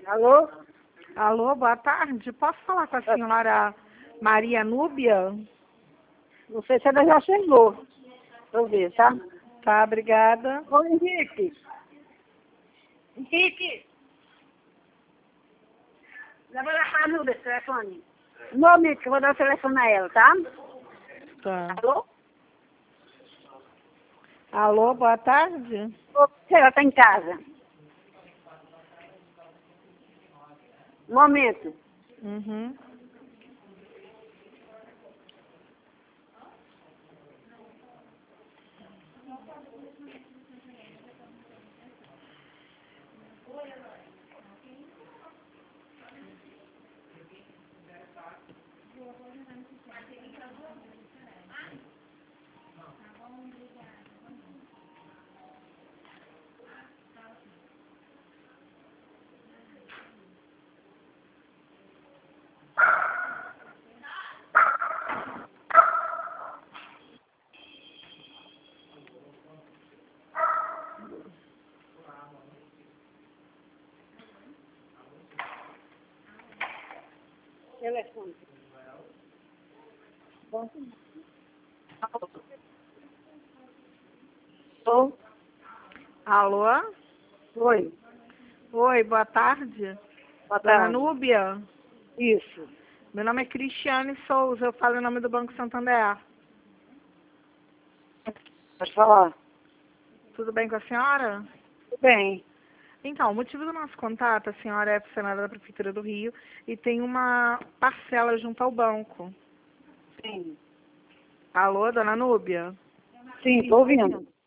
Alô? Alô, boa tarde. Posso falar com a senhora Maria Núbia? Não sei se ela já chegou. Deixa eu ver, tá? Tá, obrigada. Ô, Henrique. Henrique. Leva lá pra Núbia esse telefone. Um momento que eu vou dar o telefone a ela, tá? Tá. Alô? Alô, boa tarde. Ô, ela tá em casa. Um momento. Uhum. Telefone. Alô? Alô? Oi. Oi, boa tarde. Boa Dona tarde. Núbia? Isso. Meu nome é Cristiane Souza, eu falo em nome do Banco Santander. Pode falar. Tudo bem com a senhora? Tudo bem. Então, o motivo do nosso contato, a senhora é funcionária da Prefeitura do Rio e tem uma parcela junto ao banco. Sim. Alô, dona Núbia? Sim, tô ouvindo.